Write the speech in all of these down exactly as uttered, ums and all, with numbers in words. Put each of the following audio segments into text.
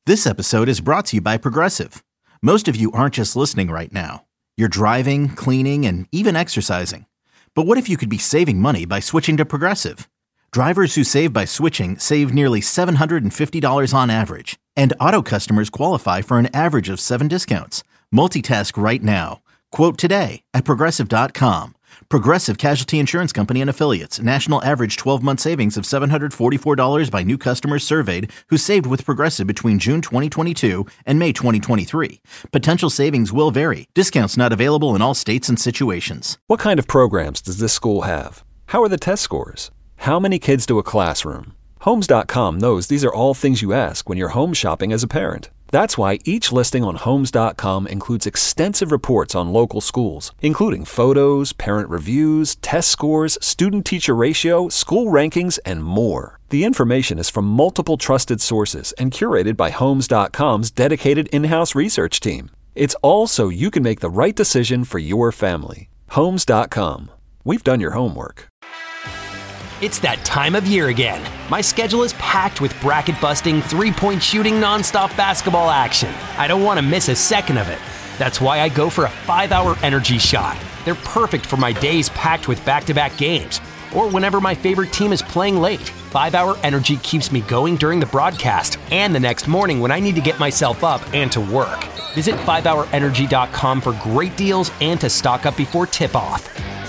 This episode is brought to you by Progressive. Most of you aren't just listening right now. You're driving, cleaning, and even exercising. But what if you could be saving money by switching to Progressive? Drivers who save by switching save nearly seven hundred fifty dollars on average. And auto customers qualify for an average of seven discounts. Multitask right now. Quote today at Progressive dot com. Progressive Casualty Insurance Company and Affiliates. National average twelve-month savings of seven hundred forty-four dollars by new customers surveyed who saved with Progressive between June twenty twenty-two and May twenty twenty-three. Potential savings will vary. Discounts not available in all states and situations. What kind of programs does this school have? How are the test scores? How many kids do a classroom? Homes dot com knows these are all things you ask when you're home shopping as a parent. That's why each listing on Homes dot com includes extensive reports on local schools, including photos, parent reviews, test scores, student-teacher ratio, school rankings, and more. The information is from multiple trusted sources and curated by Homes dot com's dedicated in-house research team. It's all so you can make the right decision for your family. Homes dot com. We've done your homework. It's that time of year again. My schedule is packed with bracket-busting, three-point shooting, nonstop basketball action. I don't want to miss a second of it. That's why I go for a five-hour energy shot. They're perfect for my days packed with back-to-back games, or whenever my favorite team is playing late. five-hour energy keeps me going during the broadcast and the next morning when I need to get myself up and to work. Visit five hour energy dot com for great deals and to stock up before tip-off.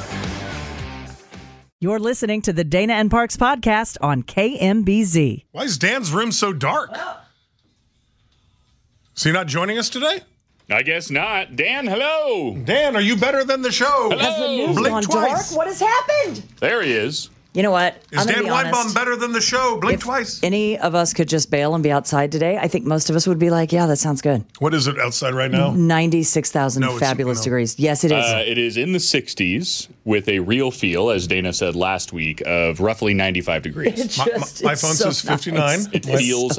You're listening to the Dana and Parks podcast on K M B Z. Why is Dan's room so dark? Is he not joining us today? I guess not. Dan, hello. Dan, are you better than the show? Hello. Has the news Blink gone twice. dark? What has happened? There he is. You know what? Is I'm gonna Dan be Weinbaum honest. better than the show? Blink If twice. any of us could just bail and be outside today, I think most of us would be like, yeah, that sounds good. What is it outside right now? ninety-six thousand No, it's- fabulous no. degrees. Yes, it is. Uh, it is in the sixties with a real feel, as Dana said last week, of roughly ninety-five degrees. It My, just my, my is phone so says fifty-nine. nice. It What? feels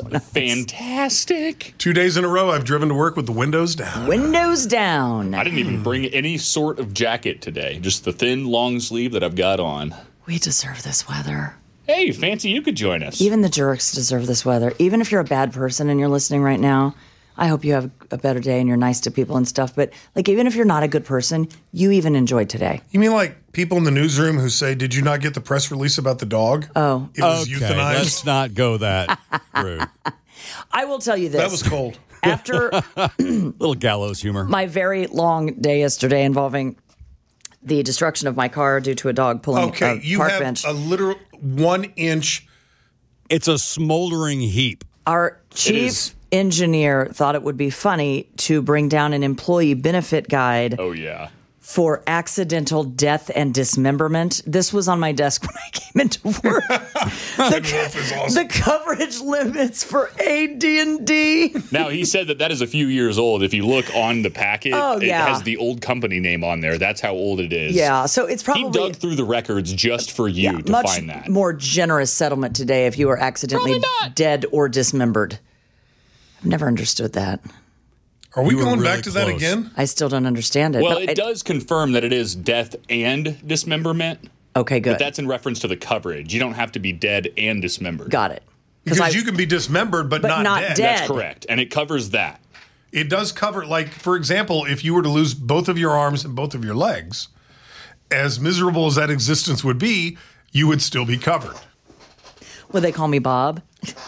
fantastic. Two days in a row, I've driven to work with the windows down. Windows down. I didn't even bring any sort of jacket today, just the thin long sleeve that I've got on. We deserve this weather. Hey, fancy you could join us. Even the jerks deserve this weather. Even if you're a bad person and you're listening right now, I hope you have a better day and you're nice to people and stuff. But like, even if you're not a good person, you even enjoyed today. You mean like people in the newsroom who say, did you not get the press release about the dog? Oh. It was Okay, euthanized. let's not go that route. I will tell you this. That was cold. After Little gallows humor. my very long day yesterday involving the destruction of my car due to a dog pulling Okay, a you park have bench. a literal one inch. It's a smoldering heap. Our chief is. engineer thought it would be funny to bring down an employee benefit guide Oh, yeah. for accidental death and dismemberment. This was on my desk when I came into work. the, Wolf is awesome. the coverage limits for A D and D. Now, he said that that is a few years old. If you look on the packet, Oh, it yeah. has the old company name on there. That's how old it is. Yeah, so it's He probably dug through the records just for you yeah, to much find that. more generous settlement today if you were accidentally dead or dismembered. I've never understood that. Are we You were going really back to that close. again? I still don't understand it. Well, but it I- does confirm that it is death and dismemberment, Okay, good. but that's in reference to the coverage. You don't have to be dead and dismembered. Got it. Because I- you can be dismembered, but, But not, not dead. dead. That's correct. And it covers that. It does cover, like, for example, if you were to lose both of your arms and both of your legs, as miserable as that existence would be, you would still be covered. Would they call me Bob?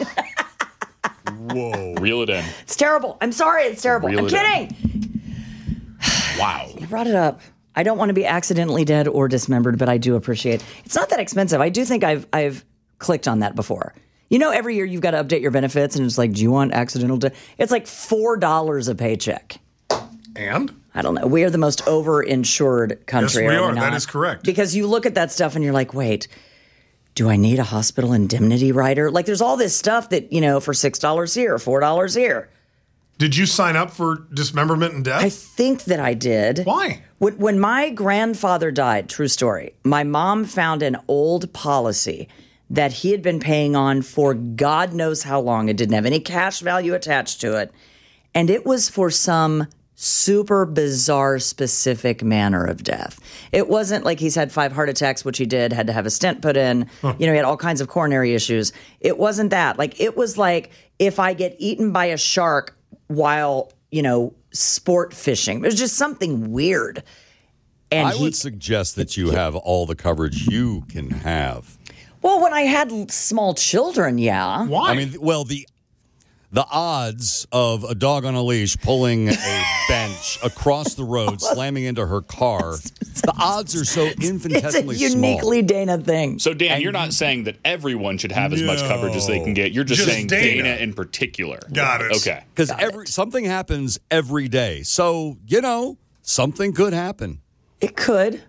Whoa. Reel it in. It's terrible. I'm sorry. It's terrible. Reel I'm it in. kidding. Wow. You brought it up. I don't want to be accidentally dead or dismembered, but I do appreciate. It's not that expensive. I do think I've I've clicked on that before. You know, every year you've got to update your benefits, and it's like, do you want accidental death? It's like four dollars a paycheck. And? I don't know. We are the most over-insured country. Yes, we are. are. We That not? is correct. Because you look at that stuff and you're like, wait, do I need a hospital indemnity rider? Like, there's all this stuff that, you know, for six dollars here, four dollars here. Did you sign up for dismemberment and death? I think that I did. Why? When, when my grandfather died, true story, my mom found an old policy that he had been paying on for God knows how long. It didn't have any cash value attached to it. And it was for some super bizarre, specific manner of death. It wasn't like he's had five heart attacks, which he did, had to have a stent put in. Huh. You know, he had all kinds of coronary issues. It wasn't that. Like, it was like if I get eaten by a shark while, you know, sport fishing. It was just something weird. And I he, would suggest that you have all the coverage you can have. Well, when I had small children, yeah. Why? I mean, well, the the odds of a dog on a leash pulling a bench across the road, slamming into her car, the odds are so infinitesimally It's a uniquely small. Dana thing. So, Dan, you're not saying that everyone should have as much coverage as they can get. You're just, Just saying Dana. Dana in particular. Got it. Okay. Because every something happens every day. So, you know, something could happen. It could.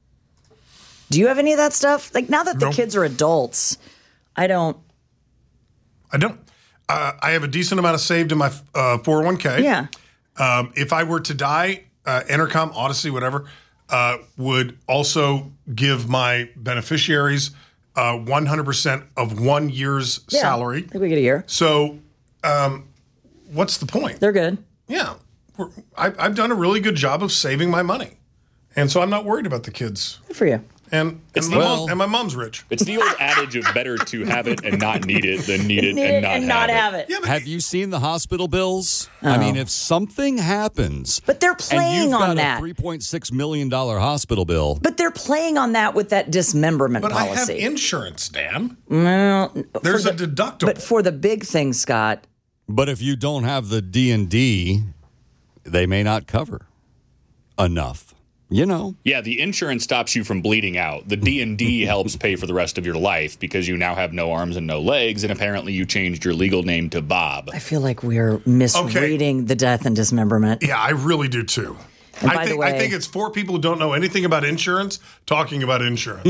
Do you have any of that stuff? Like, now that the Nope. kids are adults, I don't. I don't. Uh, I have a decent amount of saved in my uh, four oh one k. Yeah. Um, if I were to die, uh, Entercom, Odyssey, whatever, uh, would also give my beneficiaries uh, one hundred percent of one year's Yeah. salary. I think we get a year. So um, what's the point? They're good. Yeah. We're, I, I've done a really good job of saving my money. And so I'm not worried about the kids. Good for you. And, It's and, my, well- mom, and my mom's rich. It's the old adage of better to have it and not need it than need it Need and it not, and have, not it. have it. Yeah, but Have you seen the hospital bills? I mean, if something happens, But they're and playing you've on got that. a three point six million dollars hospital bill, But they're playing on that with that dismemberment but I have policy. insurance, Dan. well, There's for a the- deductible. But for the big thing, Scott, but if you don't have the D and D, they may not cover enough. You know. Yeah, the insurance stops you from bleeding out. The D and D helps pay for the rest of your life because you now have no arms and no legs, and apparently you changed your legal name to Bob. I feel like we're misreading the death and dismemberment. Yeah, I really do too. And I by the think way- I think it's four people who don't know anything about insurance talking about insurance.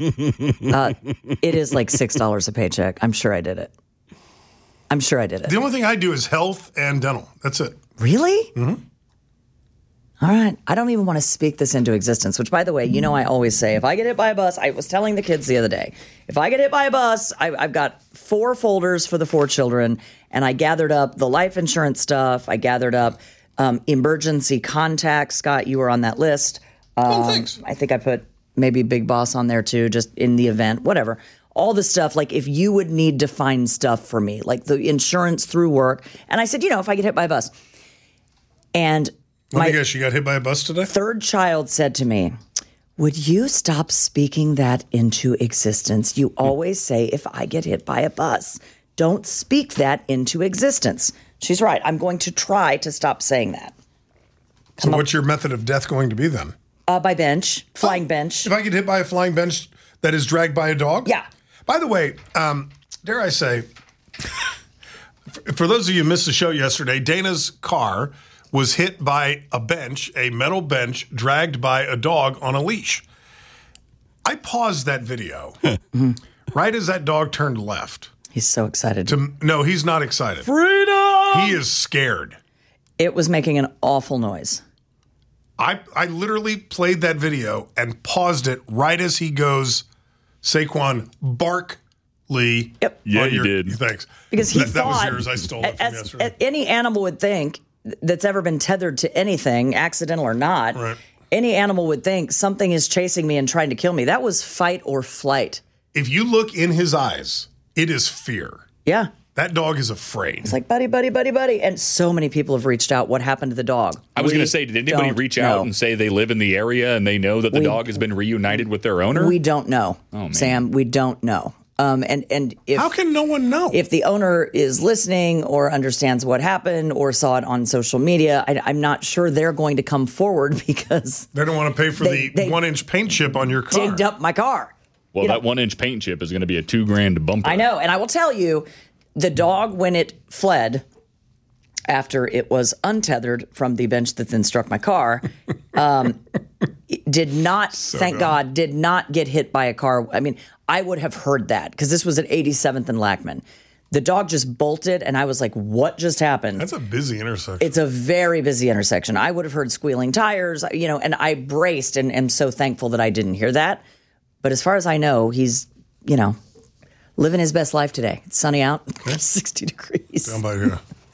It is like six dollars a paycheck. I'm sure I did it. I'm sure I did it. The only thing I do is health and dental. That's it. Really? Mm-hmm. All right. I don't even want to speak this into existence, which, by the way, you know, I always say if I get hit by a bus, I was telling the kids the other day, if I get hit by a bus, I, I've got four folders for the four children, and I gathered up the life insurance stuff. I gathered up um, emergency contacts. Scott, you were on that list. Um, Oh, thanks. I think I put maybe Big Boss on there too, just in the event, whatever. All the stuff, like if you would need to find stuff for me, like the insurance through work. And I said, you know, if I get hit by a bus. And Let my me guess, you got hit by a bus today? third child said to me, would you stop speaking that into existence? You always say, if I get hit by a bus, don't speak that into existence. She's right. I'm going to try to stop saying that. So what's your method of death going to be then? Uh, by bench, flying bench. If I get hit by a flying bench that is dragged by a dog? Yeah. By the way, um, dare I say, for those of you who missed the show yesterday, Dana's car was hit by a bench, a metal bench, dragged by a dog on a leash. I paused that video right as that dog turned left. He's so excited. To, no, he's not excited. Freedom! He is scared. It was making an awful noise. I, I literally played that video and paused it right as he goes, Saquon Barkley. Yep. Yeah, on you your- did. Thanks. Because he that, that was thought, yours. I stole it from as, yesterday. as any animal would think that's ever been tethered to anything, accidental or not, Right. any animal would think something is chasing me and trying to kill me. That was fight or flight. If you look in his eyes, it is fear. Yeah. That dog is afraid. It's like, buddy, buddy, buddy, buddy. And so many people have reached out. What happened to the dog? I was We going to say, did anybody don't reach out know. and say they live in the area and they know that the We- dog has been reunited with their owner? We don't know, Oh, man. Sam. We don't know. Um, and and if How can no one know? if the owner is listening or understands what happened or saw it on social media, I, I'm not sure they're going to come forward because they don't want to pay for They- the they one-inch paint chip on your car. digged up my car. well, you know- that one inch paint chip is going to be a two grand bumper. I know. And I will tell you, the dog, when it fled after it was untethered from the bench that then struck my car, um, it did not, thank dumb. God, did not get hit by a car. I mean, I would have heard that because this was at eighty-seventh and Lackman. The dog just bolted, and I was like, what just happened? That's a busy intersection. It's a very busy intersection. I would have heard squealing tires, you know, and I braced and am so thankful that I didn't hear that. But as far as I know, he's, you know, living his best life today. It's sunny out, sixty degrees. Down by here.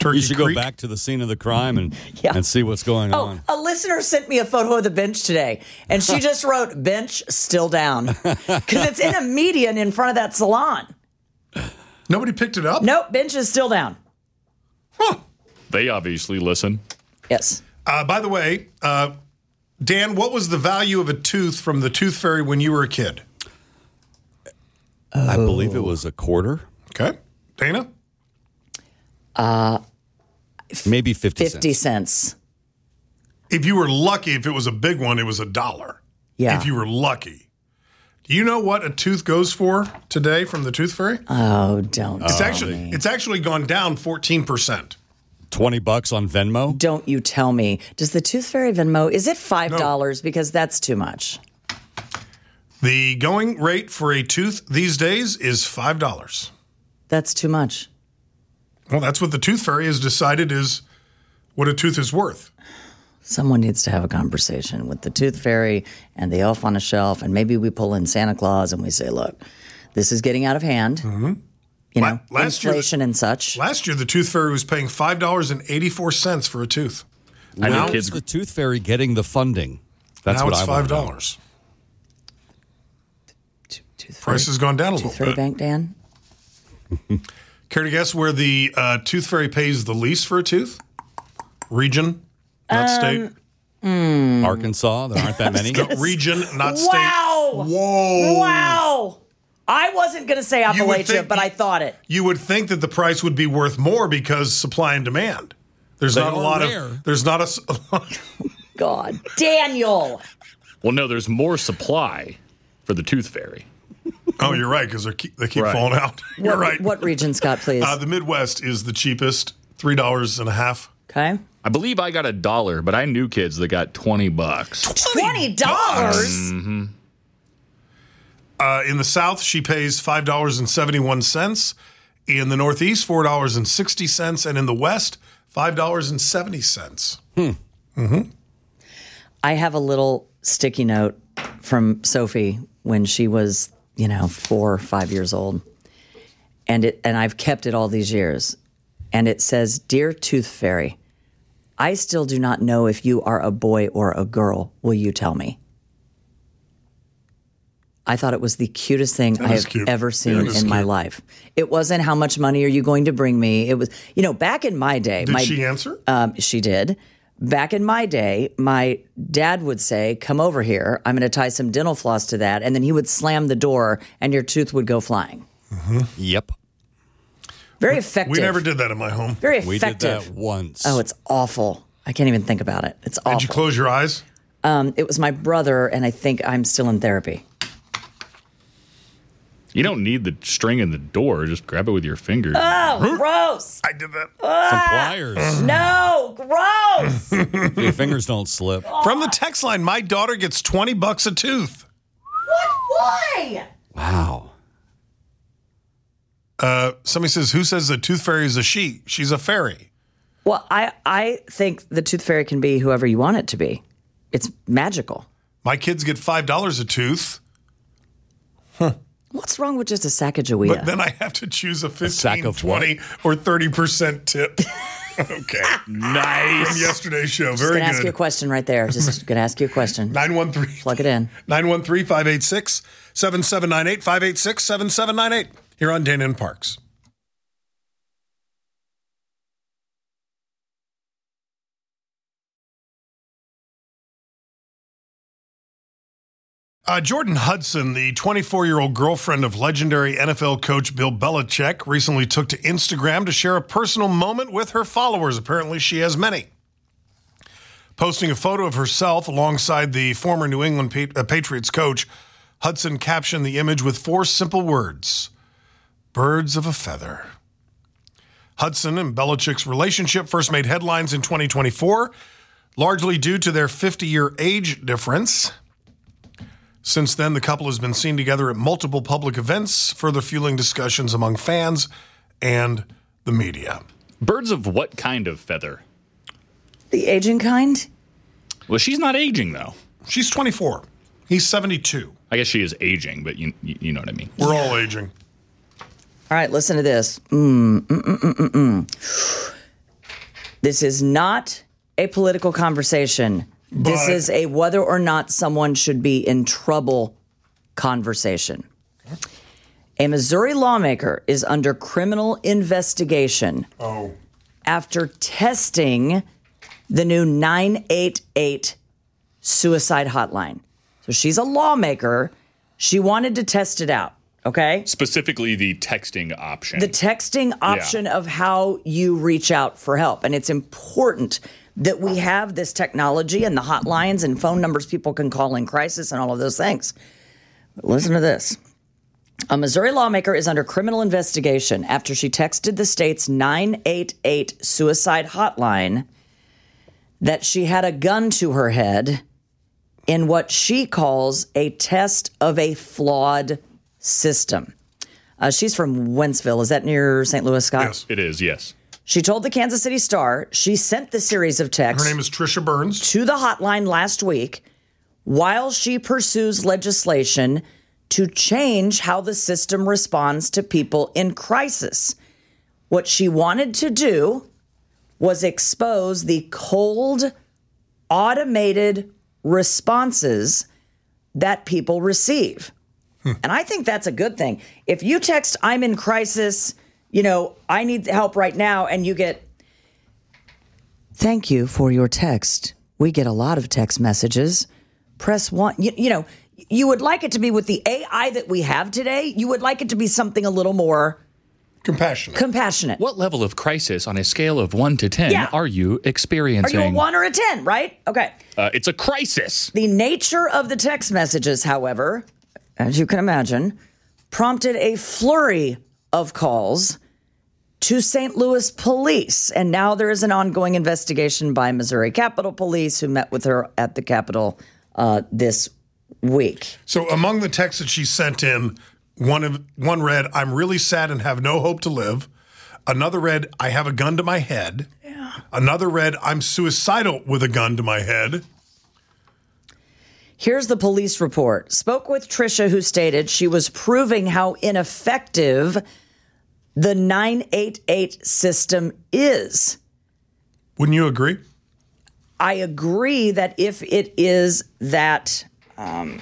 Turkey You should Creek. go back to the scene of the crime and Yeah. and see what's going Oh, on. a listener sent me a photo of the bench today, and she just wrote, bench still down. Because it's in a median in front of that salon. Nobody picked it up? Nope, bench is still down. Huh. They obviously listen. Yes. Uh, by the way, uh, Dan, what was the value of a tooth from the Tooth Fairy when you were a kid? I believe it was a quarter, Okay. Dana? maybe fifty, fifty cents. cents. If you were lucky, if it was a big one, it was a dollar. Yeah. If you were lucky. Do you know what a tooth goes for today from the Tooth Fairy? Oh, don't. It's actually it's actually gone down fourteen percent. twenty bucks on Venmo. Don't you tell me. Does the Tooth Fairy Venmo, is it five dollars? Because that's too much. The going rate for a tooth these days is five dollars. That's too much. Well, that's what the Tooth Fairy has decided is what a tooth is worth. Someone needs to have a conversation with the Tooth Fairy and the elf on a shelf, and maybe we pull in Santa Claus and we say, look, this is getting out of hand. Mm-hmm. You know, La- last year- inflation and such. Last year, the Tooth Fairy was paying five dollars and eighty-four cents for a tooth. I know How kids. is the Tooth Fairy getting the funding? That's now what it's I want five to know. dollars. Tooth Fairy, Price has gone down a Tooth little Fairy bit. Bank, Dan? Care to guess where the uh, Tooth Fairy pays the least for a tooth? Region, Um, not state. Arkansas, there aren't that many. No, region, not state. Wow! Whoa! Wow! I wasn't going to say You would Appalachia, think- but I thought it. You would think that the price would be worth more because supply and demand. There's They not a are lot rare. of. There's not a. s- God. Daniel! Well, no, there's more supply for the Tooth Fairy. Oh, you're right because they keep, they keep Right. falling out. You're What, right. What region, Scott, please? Uh, the Midwest is the cheapest, three dollars and a half. okay. I believe I got a dollar, but I knew kids that got twenty bucks. twenty dollars? Mm. Uh, in the South, she pays five dollars and seventy-one cents. In the Northeast, four dollars and sixty cents, and in the West, five dollars and seventy cents. I have a little sticky note from Sophie when she was, you know, four or five years old. And it and I've kept it all these years. And it says, Dear Tooth Fairy, I still do not know if you are a boy or a girl. Will you tell me? I thought it was the cutest thing I is have cute. ever seen That is in my cute. life. It wasn't how much money are you going to bring me. It was, you know, back in my day. Did my, she answer? um, she did. Back in my day, my dad would say, come over here. I'm going to tie some dental floss to that. And then he would slam the door and your tooth would go flying. Yep. Very effective. We never did that in my home. Very We did effective. that once. Oh, it's awful. I can't even think about it. It's awful. Did you close your eyes? Um, it was my brother, and I think I'm still in therapy. You don't need the string in the door. Just grab it with your fingers. Oh, gross. I did that. Some pliers. No, gross. So your fingers don't slip. From the text line, my daughter gets twenty bucks a tooth. What? Why? Wow. Uh, somebody says, who says the Tooth Fairy is a she? She's a fairy. Well, I, I think the tooth fairy can be whoever you want it to be. It's magical. My kids get five dollars a tooth, What's wrong with just a Sacagawea? but then I have to choose a sack fifteen, of what? twenty, or thirty percent tip. Okay. Nice. From yesterday's show. Just Very gonna ask you a good. question right there. Just gonna ask you a question. nine one three Plug it in. nine one three, five eight six, seven seven nine eight, five eight six, seven seven nine eight here on Dana and Parks. Uh, Jordan Hudson, the twenty-four-year-old girlfriend of legendary N F L coach Bill Belichick, recently took to Instagram to share a personal moment with her followers. Apparently, she has many. Posting a photo of herself alongside the former New England Pa- uh, Patriots coach, Hudson captioned the image with four simple words: birds of a feather. Hudson and Belichick's relationship first made headlines in twenty twenty-four, largely due to their fifty-year age difference. Since then, the couple has been seen together at multiple public events, further fueling discussions among fans and the media. Birds of what kind of feather? The aging kind? Well, she's not aging, though. She's twenty-four. He's seventy-two. I guess she is aging, but you you, you know what I mean. We're all aging. All right, listen to this. Mm, mm, mm, mm, mm, mm. This is not a political conversation. This But- is a whether or not someone should be in trouble conversation. A Missouri lawmaker is under criminal investigation Oh. after testing the new nine eight eight suicide hotline. So she's a lawmaker. She wanted to test it out, okay? Specifically, the texting option. The texting option of how you reach out for help. And it's important that we have this technology and the hotlines and phone numbers people can call in crisis and all of those things. But listen to this. A Missouri lawmaker is under criminal investigation after she texted the state's nine eight eight suicide hotline that she had a gun to her head in what she calls a test of a flawed system. Uh, she's from Wentzville. Is that near Saint Louis, Scott? Yes. It is, yes. She told the Kansas City Star she sent the series of texts Her name is Trisha Burns. to the hotline last week while she pursues legislation to change how the system responds to people in crisis. What she wanted to do was expose the cold, automated responses that people receive. And I think that's a good thing. If you text, I'm in crisis, you know, I need help right now, and you get, thank you for your text. We get a lot of text messages. Press one. You, you know, you would like it to be with the A I that we have today, you would like it to be something a little more Compassionate. compassionate. What level of crisis on a scale of one to ten Yeah. are you Are experiencing? you a one or a ten, right? Okay. Uh, it's a crisis. The nature of the text messages, however, as you can imagine, prompted a flurry of calls to Saint Louis police. And now there is an ongoing investigation by Missouri Capitol Police, who met with her at the Capitol uh, this week. So among the texts that she sent in, one of one read, "I'm really sad and have no hope to live." Another read, "I have a gun to my head." Yeah. Another read, "I'm suicidal with a gun to my head." Here's the police report. Spoke with Trisha, who stated she was proving how ineffective the nine eight eight system is. Wouldn't you agree? I agree that if it is that um,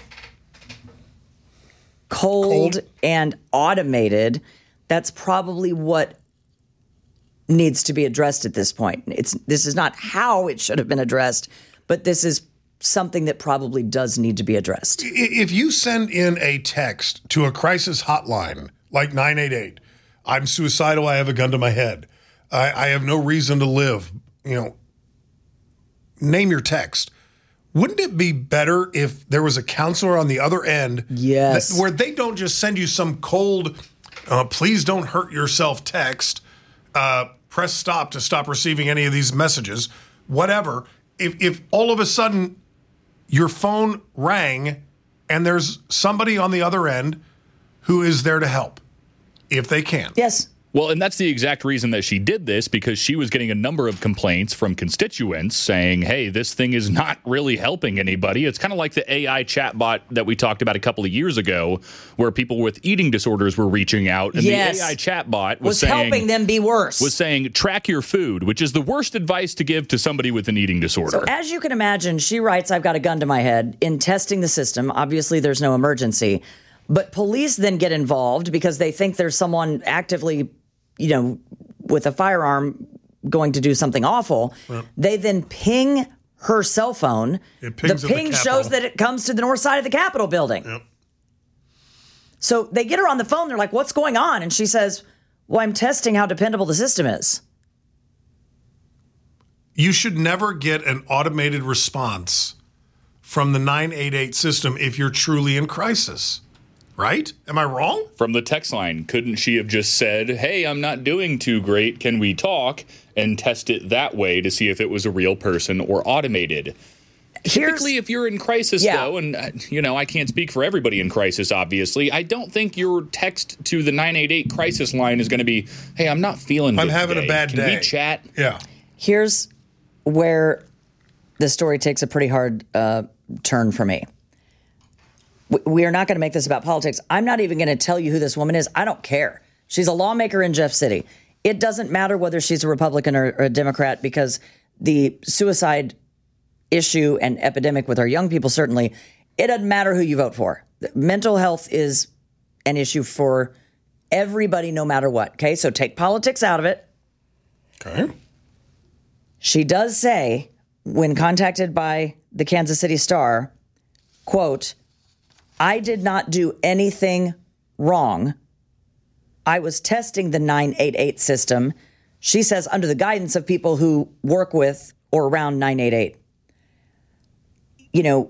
cold, Cold. and automated, that's probably what needs to be addressed at this point. It's this is not how it should have been addressed, but this is something that probably does need to be addressed. I- If you send in a text to a crisis hotline like nine eight eight, "I'm suicidal, I have a gun to my head, I, I have no reason to live," you know, name your text. Wouldn't it be better if there was a counselor on the other end? Yes. that- where they don't just send you some cold, uh, "please don't hurt yourself" text, uh, press stop to stop receiving any of these messages, whatever. If, if all of a sudden your phone rang and there's somebody on the other end who is there to help, if they can. Yes. Well, and that's the exact reason that she did this, because she was getting a number of complaints from constituents saying, hey, this thing is not really helping anybody. It's kind of like the A I chatbot that we talked about a couple of years ago, where people with eating disorders were reaching out, and Yes. the A I chatbot was, Was saying, helping them be worse. was saying, track your food, which is the worst advice to give to somebody with an eating disorder. So as you can imagine, she writes, I've got a gun to my head in testing the system. Obviously, there's no emergency. But police then get involved because they think there's someone actively, you know, with a firearm going to do something awful. Yep. They then ping her cell phone. It pings the at the ping Capitol. shows that it comes to the north side of the Capitol building. Yep. So they get her on the phone. They're like, what's going on? And she says, well, I'm testing how dependable the system is. You should never get an automated response from the nine eight eight system if you're truly in crisis. Right? Am I wrong? From the text line, couldn't she have just said, hey, I'm not doing too great, can we talk? And test it that way to see if it was a real person or automated. Here's, Typically, if you're in crisis, Yeah. though, and, uh, you know, I can't speak for everybody in crisis, obviously, I don't think your text to the nine eight eight crisis line is going to be, hey, I'm not feeling good I'm having today. a bad Can day. we chat? Yeah. Here's where the story takes a pretty hard uh, turn for me. We are not going to make this about politics. I'm not even going to tell you who this woman is. I don't care. She's a lawmaker in Jeff City. it doesn't matter whether she's a Republican or, or a Democrat, because the suicide issue and epidemic with our young people, certainly, it doesn't matter who you vote for. Mental health is an issue for everybody, no matter what. Okay, so take politics out of it. Okay. She does say, when contacted by the Kansas City Star, quote, "I did not do anything wrong. I was testing the nine eight eight system," she says, under the guidance of people who work with or around nine eight eight. You know,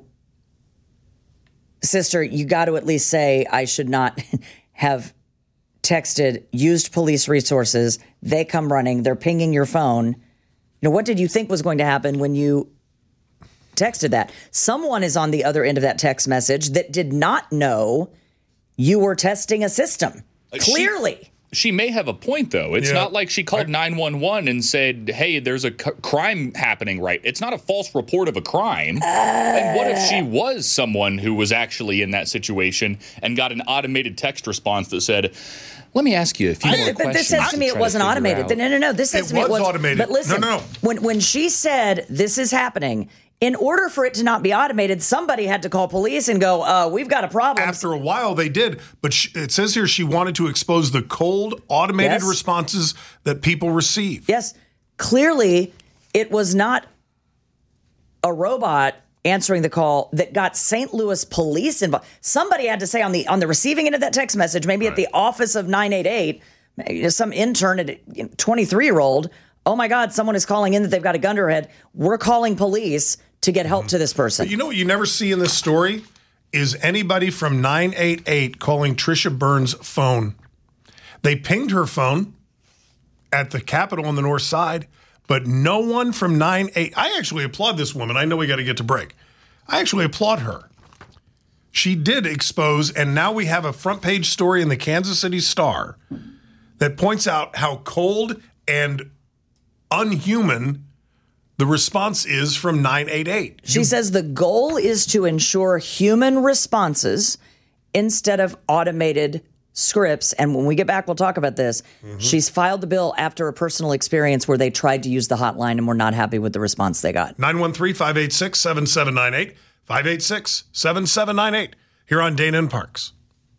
sister, you got to at least say, I should not have texted, used police resources. They come running. They're pinging your phone. You know, what did you think was going to happen when you texted that? Someone is on the other end of that text message that did not know you were testing a system. Clearly. She, she may have a point, though. It's Yeah. not like she called nine one one and said, hey, there's a c- crime happening, right? It's not a false report of a crime. Uh, and what if she was someone who was actually in that situation and got an automated text response that said, let me ask you a few I, more but questions. this says to me it wasn't automated. No, no, no. This says It to me it was was automated. But listen, No, no, no. when when she said this is happening, in order for it to not be automated, somebody had to call police and go, uh, we've got a problem. After a while, they did. But she, it says here she wanted to expose the cold, automated Yes. responses that people receive. Yes, clearly it was not a robot answering the call that got Saint Louis police involved. Somebody had to say on the on the receiving end of that text message, maybe at the office of nine eight eight, some intern, a twenty-three-year-old, oh my God, someone is calling in that they've got a gun to her head. We're calling police to get help to this person. But you know what you never see in this story is anybody from nine eight eight calling Trisha Burns' phone. They pinged her phone at the Capitol on the north side, but no one from nine eight. I actually applaud this woman. I know we got to get to break. I actually applaud her. She did expose, and now we have a front page story in the Kansas City Star that points out how cold and unhuman the response is from nine eight eight. She says the goal is to ensure human responses instead of automated scripts. And when we get back, we'll talk about this. Mm-hmm. She's filed the bill after a personal experience where they tried to use the hotline and were not happy with the response they got. nine one three, five eight six, seven seven nine eight, five eight six, seven seven nine eight, here on Dana and Parks.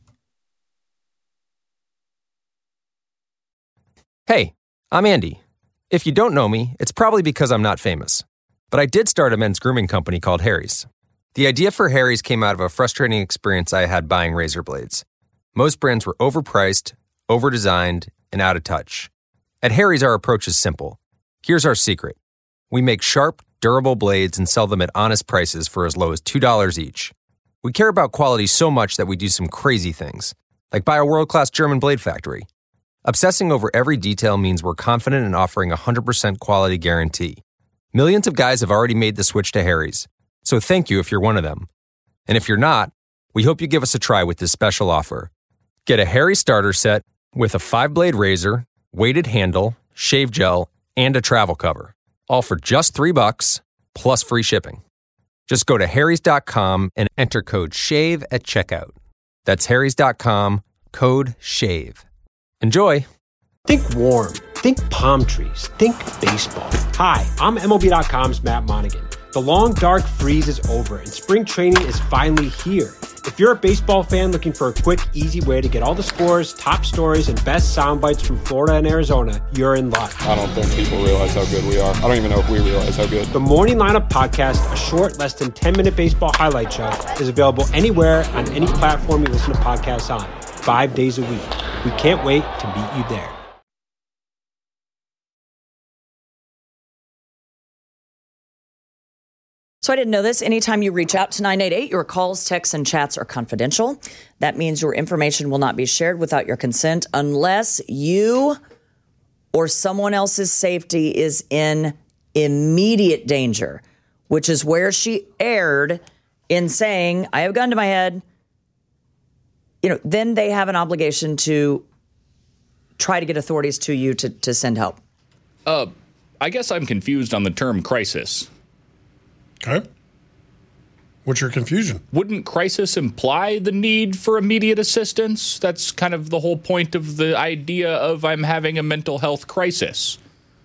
Hey, I'm Andy. If you don't know me, it's probably because I'm not famous. But I did start a men's grooming company called Harry's. The idea for Harry's came out of a frustrating experience I had buying razor blades. Most brands were overpriced, overdesigned, and out of touch. At Harry's, our approach is simple. Here's our secret. We make sharp, durable blades and sell them at honest prices for as low as two dollars each. We care about quality so much that we do some crazy things, like buy a world-class German blade factory. Obsessing over every detail means we're confident in offering a one hundred percent quality guarantee. Millions of guys have already made the switch to Harry's, so thank you if you're one of them. And if you're not, we hope you give us a try with this special offer. Get a Harry starter set with a five-blade razor, weighted handle, shave gel, and a travel cover, all for just three bucks plus free shipping. Just go to harrys dot com and enter code SHAVE at checkout. That's harrys dot com, code SHAVE. Enjoy. Think warm. Think palm trees. Think baseball. Hi, I'm M L B dot com's Matt Monaghan. The long, dark freeze is over, and spring training is finally here. If you're a baseball fan looking for a quick, easy way to get all the scores, top stories, and best sound bites from Florida and Arizona, you're in luck. I don't think people realize how good we are. I don't even know if we realize how good. The Morning Lineup Podcast, a short, less than ten-minute baseball highlight show, is available anywhere on any platform you listen to podcasts on, five days a week. We can't wait to meet you there. So I didn't know this. Anytime you reach out to nine eight eight, your calls, texts, and chats are confidential. That means your information will not be shared without your consent unless you or someone else's safety is in immediate danger, which is where she erred in saying, I have a gun to my head. You know, then they have an obligation to try to get authorities to you to, to send help. Uh, I guess I'm confused on the term crisis. Okay. What's your confusion? Wouldn't crisis imply the need for immediate assistance? That's kind of the whole point of the idea of I'm having a mental health crisis.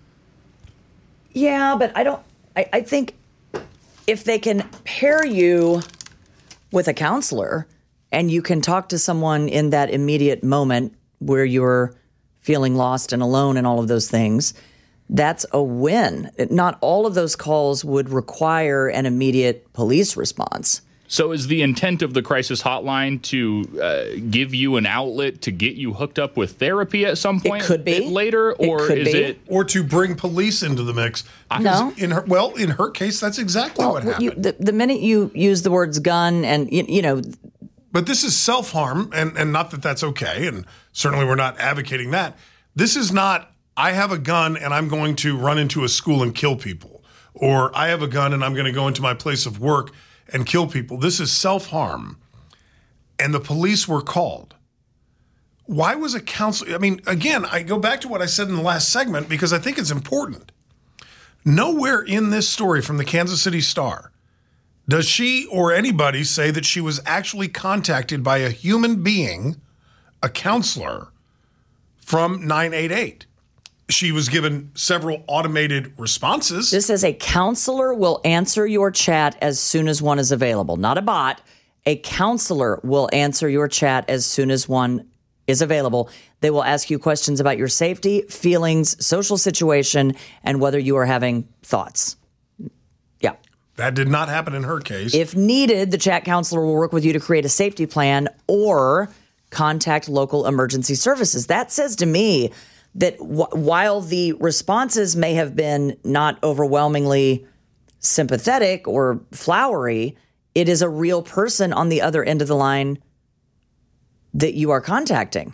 Yeah, but I don't, I, I think if they can pair you with a counselor and you can talk to someone in that immediate moment where you're feeling lost and alone and all of those things, that's a win. Not all of those calls would require an immediate police response. So is the intent of the crisis hotline to uh, give you an outlet to get you hooked up with therapy at some point? It could be. Later, or it could is be. it... Or to bring police into the mix? No. In her, well, in her case, that's exactly Well, what happened. you, the, the minute you use the words gun and, you, you know... But this is self-harm, and, and not that that's okay, and certainly we're not advocating that. This is not, I have a gun and I'm going to run into a school and kill people, or I have a gun and I'm going to go into my place of work and kill people. This is self-harm, and the police were called. Why was a counselor? I mean, again, I go back to what I said in the last segment because I think it's important. Nowhere in this story from the Kansas City Star does she or anybody say that she was actually contacted by a human being, a counselor, from nine eight eight. She was given several automated responses. This says a counselor will answer your chat as soon as one is available. Not a bot. A counselor will answer your chat as soon as one is available. They will ask you questions about your safety, feelings, social situation, and whether you are having thoughts. Yeah. That did not happen in her case. If needed, the chat counselor will work with you to create a safety plan or contact local emergency services. That says to me that w- while the responses may have been not overwhelmingly sympathetic or flowery, it is a real person on the other end of the line that you are contacting.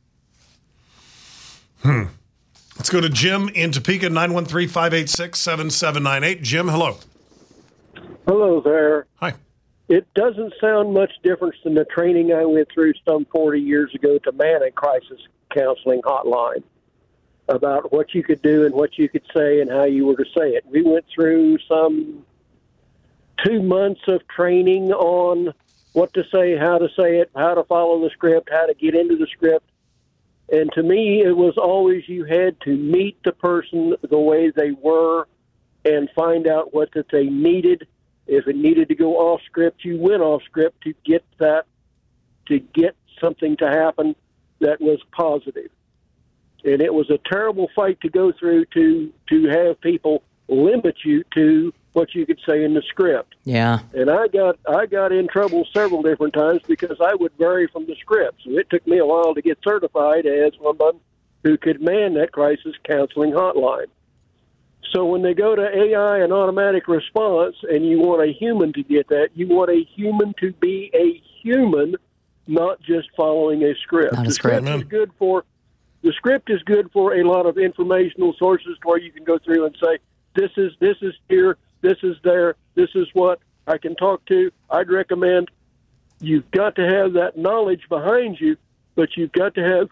Hmm. Let's go to Jim in Topeka, nine one three, five eight six, seven seven nine eight. Jim, hello. Hello there. Hi. It doesn't sound much different than the training I went through some forty years ago to man a crisis counseling hotline about what you could do and what you could say and how you were to say it. We went through some two months of training on what to say, how to say it, how to follow the script, how to get into the script. And to me, it was always you had to meet the person the way they were and find out what that they needed. If it needed to go off script, you went off script to get that, to get something to happen that was positive. And it was a terrible fight to go through to, to have people limit you to what you could say in the script. Yeah. And I got I got in trouble several different times because I would vary from the script. So it took me a while to get certified as someone who could man that crisis counseling hotline. So when they go to A I and automatic response and you want a human to get that, you want a human to be a human, not just following a script. Not a the script. script is good for the script is good for a lot of informational sources where you can go through and say, this is this is here, this is there, this is what I can talk to. I'd recommend you've got to have that knowledge behind you, but you've got to have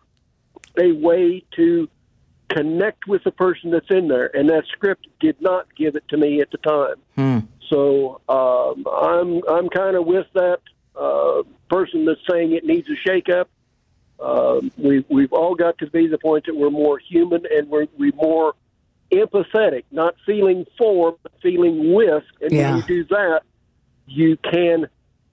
a way to connect with the person that's in there, and that script did not give it to me at the time. Hmm. So um, I'm I'm kind of with that uh, person that's saying it needs a shakeup. Um, we we've all got to be the point that we're more human and we're we more empathetic, not feeling for, but feeling with. And Yeah. when you do that, you can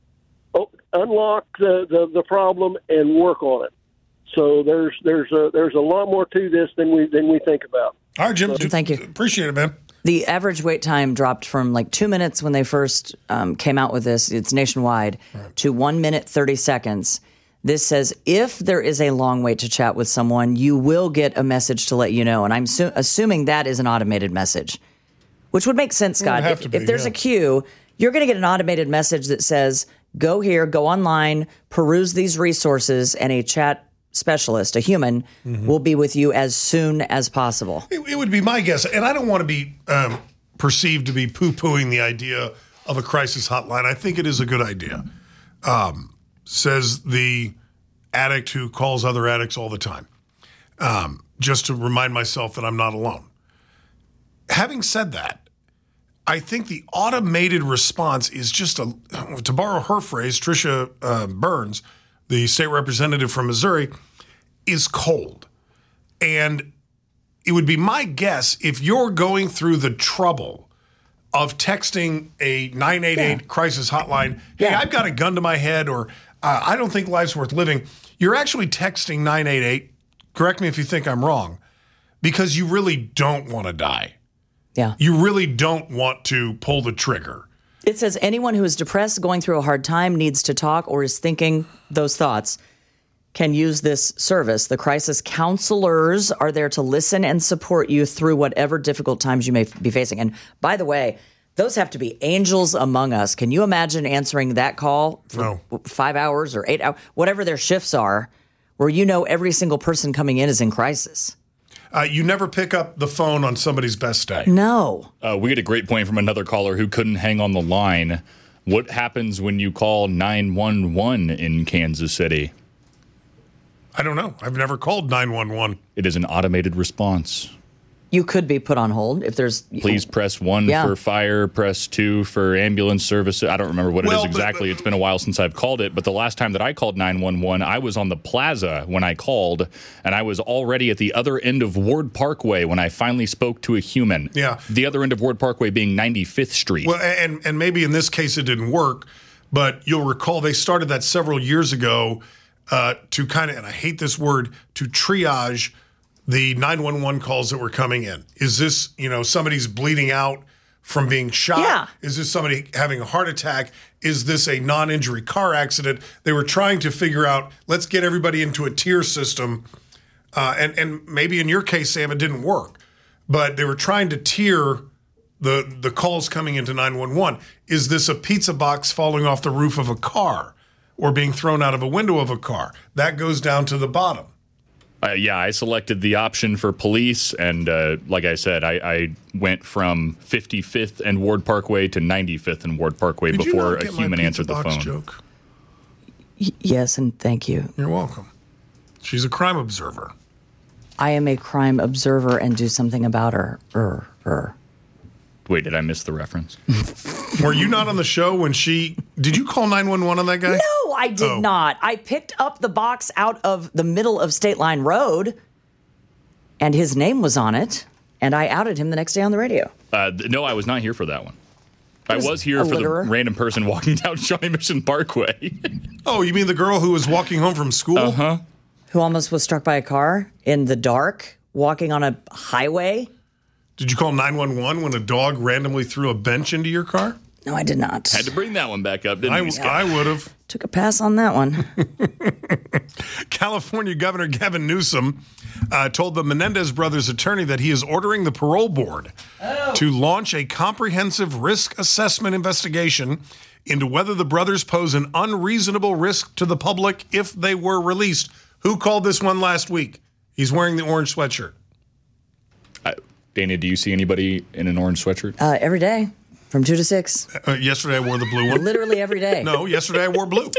oh, unlock the, the, the problem and work on it. So there's there's a there's a lot more to this than we than we think about. All right, Jim. So, thank you. Appreciate it, man. The average wait time dropped from like two minutes when they first um, came out with this, it's nationwide, right, to one minute, thirty seconds. This says if there is a long wait to chat with someone, you will get a message to let you know. And I'm su- assuming that is an automated message, which would make sense, Scott. have If, to be, if there's yeah. a queue, you're going to get an automated message that says, go here, go online, peruse these resources, and a chat specialist, a human, Mm-hmm. will be with you as soon as possible. It, it would be my guess, and I don't want to be um, perceived to be poo-pooing the idea of a crisis hotline. I think it is a good idea. Um, says the addict who calls other addicts all the time, um, just to remind myself that I'm not alone. Having said that, I think the automated response is just a, to borrow her phrase, Tricia uh, Burns, the state representative from Missouri, is cold. And it would be my guess if you're going through the trouble of texting a nine eight eight yeah. crisis hotline, hey, yeah. I've got a gun to my head, or uh, I don't think life's worth living. You're actually texting nine eight eight, correct me if you think I'm wrong, because you really don't want to die. Yeah. You really don't want to pull the trigger. It says anyone who is depressed, going through a hard time, needs to talk, or is thinking those thoughts can use this service. The crisis counselors are there to listen and support you through whatever difficult times you may be facing. And by the way, those have to be angels among us. Can you imagine answering that call for no. five hours or eight hours, whatever their shifts are, where you know every single person coming in is in crisis? Uh, you never pick up the phone on somebody's best day. No. Uh, we get a great point from another caller who couldn't hang on the line. What happens when you call nine one one in Kansas City? I don't know. I've never called nine one one. It is an automated response. You could be put on hold if there's... Please press one yeah. for fire, press two for ambulance service. I don't remember what well, it is exactly. But, but, it's been a while since I've called it. But the last time that I called nine one one, I was on the plaza when I called, and I was already at the other end of Ward Parkway when I finally spoke to a human. Yeah. The other end of Ward Parkway being ninety-fifth Street. Well, and, and maybe in this case it didn't work, but you'll recall they started that several years ago uh, to kind of, and I hate this word, to triage the nine one one calls that were coming in. Is this, you know, somebody's bleeding out from being shot? Yeah. Is this somebody having a heart attack? Is this a non-injury car accident? They were trying to figure out, let's get everybody into a tier system. Uh, and, and maybe in your case, Sam, it didn't work. But they were trying to tier the, the calls coming into nine one one. Is this a pizza box falling off the roof of a car or being thrown out of a window of a car? That goes down to the bottom. Uh, yeah, I selected the option for police, and uh, like I said, I, I went from fifty-fifth and Ward Parkway to ninety-fifth and Ward Parkway Did before you not a get human my answered the pizza box phone. Joke? Y- yes, and thank you. You're welcome. She's a crime observer. I am a crime observer and do something about her. Er, er. Wait, did I miss the reference? Were you not on the show when she... Did you call nine one one on that guy? No, I did Oh. not. I picked up the box out of the middle of State Line Road, and his name was on it, and I outed him the next day on the radio. Uh, th- no, I was not here for that one. I was was here a for litterer. the random person walking down Shawnee Mission Parkway. Oh, you mean the girl who was walking home from school? Uh-huh. Who almost was struck by a car in the dark, walking on a highway? Did you call nine one one when a dog randomly threw a bench into your car? No, I did not. Had to bring that one back up, didn't I, we? I would have. Took a pass on that one. California Governor Gavin Newsom uh, told the Menendez brothers' attorney that he is ordering the parole board oh. to launch a comprehensive risk assessment investigation into whether the brothers pose an unreasonable risk to the public if they were released. Who called this one last week? He's wearing the orange sweatshirt. Uh, Dana, do you see anybody in an orange sweatshirt? Uh, every day, from two to six. Uh, yesterday I wore the blue one. Literally every day. No, yesterday I wore blue.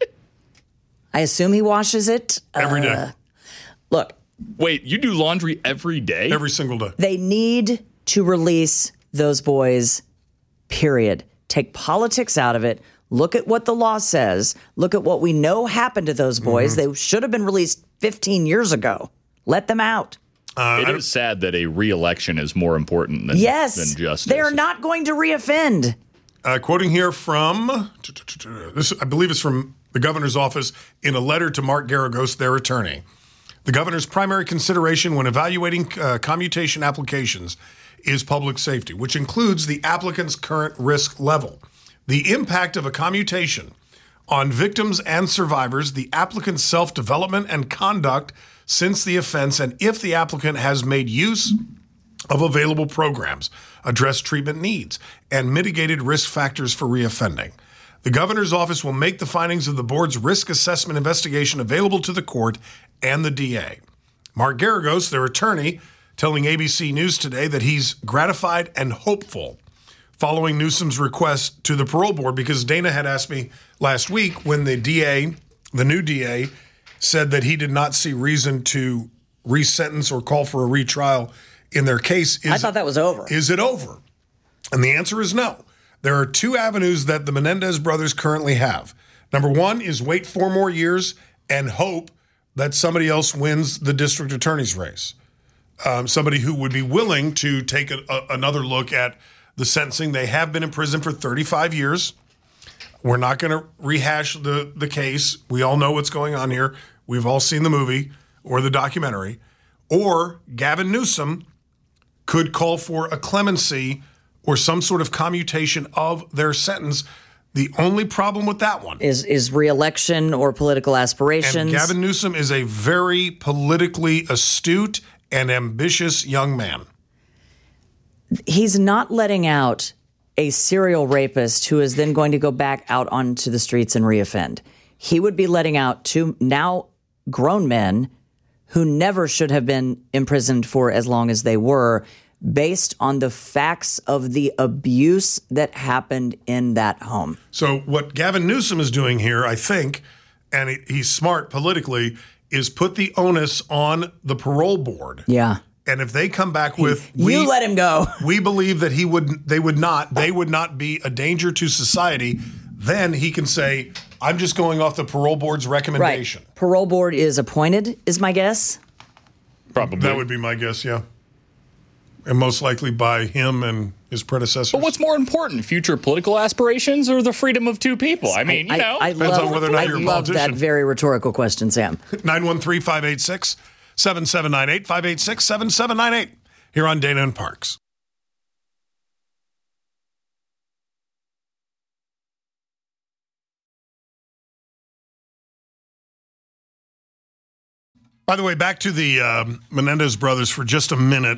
I assume he washes it. Every day. Uh, look. Wait, you do laundry every day? Every single day. They need to release those boys, period. Take politics out of it. Look at what the law says. Look at what we know happened to those boys. Mm-hmm. They should have been released fifteen years ago. Let them out. Uh, it is sad that a re-election is more important than, yes, than justice. They are not going to reoffend. Uh, quoting here from, this, I believe it's from the governor's office in a letter to Mark Garagos, their attorney. The governor's primary consideration when evaluating uh, commutation applications is public safety, which includes the applicant's current risk level. The impact of a commutation on victims and survivors, the applicant's self-development and conduct since the offense, and if the applicant has made use of available programs, addressed treatment needs, and mitigated risk factors for reoffending. The governor's office will make the findings of the board's risk assessment investigation available to the court and the D A. Mark Garagos, their attorney, telling A B C News today that he's gratified and hopeful following Newsom's request to the parole board, because Dana had asked me last week when the D A, the new D A, said that he did not see reason to resentence or call for a retrial in their case. Is, I thought that was over. Is it over? And the answer is no. There are two avenues that the Menendez brothers currently have. Number one is wait four more years and hope that somebody else wins the district attorney's race. Um, somebody who would be willing to take a, a, another look at the sentencing. They have been in prison for thirty-five years. We're not going to rehash the, the case. We all know what's going on here. We've all seen the movie or the documentary. Or Gavin Newsom could call for a clemency or some sort of commutation of their sentence. The only problem with that one is is re-election or political aspirations. And Gavin Newsom is a very politically astute and ambitious young man. He's not letting out a serial rapist who is then going to go back out onto the streets and reoffend. He would be letting out two now grown men who never should have been imprisoned for as long as they were, based on the facts of the abuse that happened in that home. So what Gavin Newsom is doing here, I think, and he, he's smart politically, is put the onus on the parole board. Yeah. And if they come back with, you we, let him go. We believe that he would, they would not, they would not be a danger to society. Then he can say, I'm just going off the parole board's recommendation. Right. Parole board is appointed, is my guess. Probably. That would be my guess, yeah. And most likely by him and his predecessors. But what's more important, future political aspirations or the freedom of two people? I mean, I, you know. I, I Depends love, on whether or not I you're a love politician. that very rhetorical question, Sam. nine one three, five eight six, seven seven nine eight, five eight six, seven seven nine eight, here on Dana and Parks. By the way, back to the um, Menendez brothers for just a minute.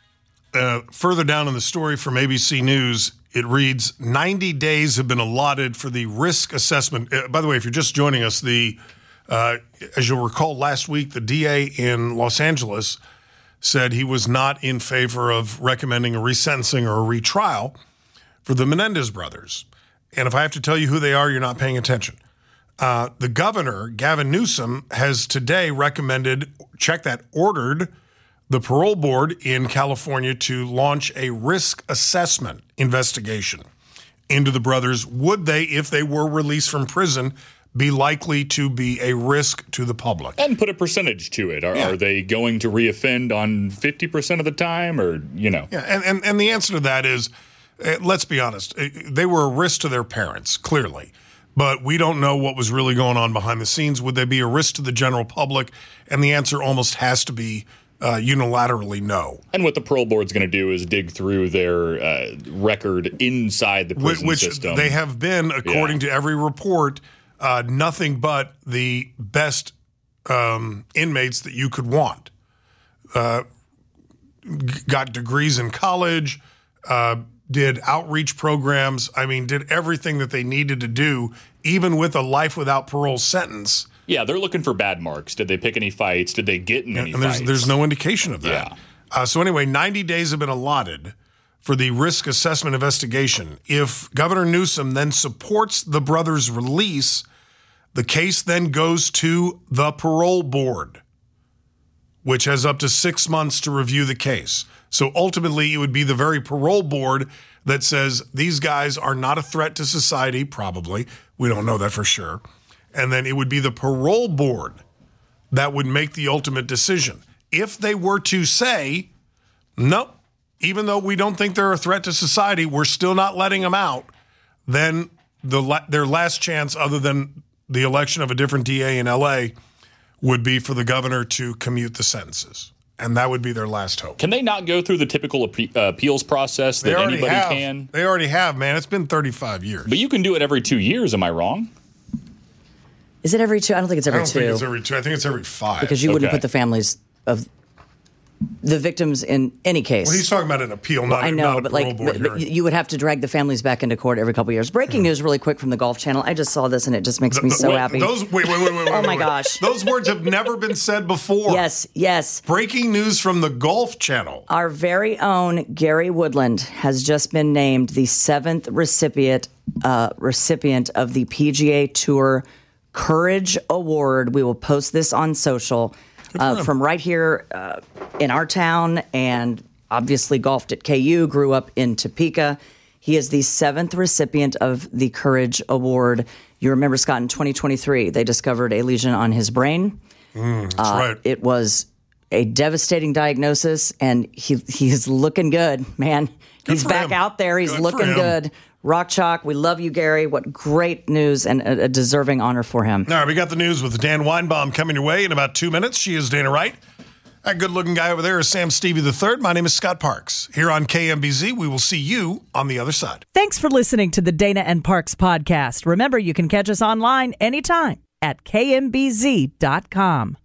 Uh, further down in the story from A B C News, it reads, ninety days have been allotted for the risk assessment. Uh, by the way, if you're just joining us, the uh, as you'll recall, last week, the D A in Los Angeles said he was not in favor of recommending a resentencing or a retrial for the Menendez brothers. And if I have to tell you who they are, you're not paying attention. Uh, the governor, Gavin Newsom, has today recommended, check that, ordered the parole board in California to launch a risk assessment investigation into the brothers. Would they, if they were released from prison, be likely to be a risk to the public? And put a percentage to it. Are, Yeah. are they going to reoffend on fifty percent of the time, or, you know? Yeah, and, and, and the answer to that is, uh, let's be honest, uh, they were a risk to their parents, clearly. But we don't know what was really going on behind the scenes. Would they be a risk to the general public? And the answer almost has to be uh, unilaterally no. And what the parole board's going to do is dig through their uh, record inside the prison Which system. they have been, according Yeah. to every report, uh, nothing but the best um, inmates that you could want. Uh, g- got degrees in college, uh, did outreach programs. I mean, did everything that they needed to do, even with a life without parole sentence. Yeah, they're looking for bad marks. Did they pick any fights? Did they get in any And there's fights? there's no indication of that. Yeah. Uh, so anyway, ninety days have been allotted for the risk assessment investigation. If Governor Newsom then supports the brothers' release, the case then goes to the parole board, which has up to six months to review the case. So ultimately, it would be the very parole board that says these guys are not a threat to society, probably. We don't know that for sure. And then it would be the parole board that would make the ultimate decision. If they were to say, nope, even though we don't think they're a threat to society, we're still not letting them out, then the la- their last chance, other than the election of a different D A in L A, would be for the governor to commute the sentences. And that would be their last hope. Can they not go through the typical appe- uh, appeals process They that already anybody have. can? They already have, man. It's been thirty-five years. But you can do it every two years, am I wrong? Is it every two? I don't think it's every I don't two. think it's every two. I think it's every five. Because you wouldn't Okay. put the families of the victims in any case. Well, he's talking about an appeal, not, I know, not a but parole like, board but, but hearing. you would have to drag the families back into court every couple of years. Breaking news, really quick from the Golf Channel. I just saw this and it just makes me The- so wait, happy. Those, wait, wait, wait, wait, wait. Oh, my wait. gosh. Those words have never been said before. Yes, yes. Breaking news from the Golf Channel. Our very own Gary Woodland has just been named the seventh recipient uh, recipient of the P G A Tour Courage Award. We will post this on social uh, from right here uh, in our town, and obviously golfed at K U, grew up in Topeka. He is the seventh recipient of the Courage Award. You remember, Scott, in twenty twenty-three, they discovered a lesion on his brain. Mm, that's uh, right. It was a devastating diagnosis, and he he's looking good, man. Good He's for back him. out there. He's Good for looking him. good. Rock Chalk, we love you, Gary. What great news and a, a deserving honor for him. All right, we got the news with Dan Weinbaum coming your way in about two minutes. She is Dana Wright. That good-looking guy over there is Sam Stevie the third. My name is Scott Parks. Here on K M B Z, we will see you on the other side. Thanks for listening to the Dana and Parks podcast. Remember, you can catch us online anytime at K M B Z dot com.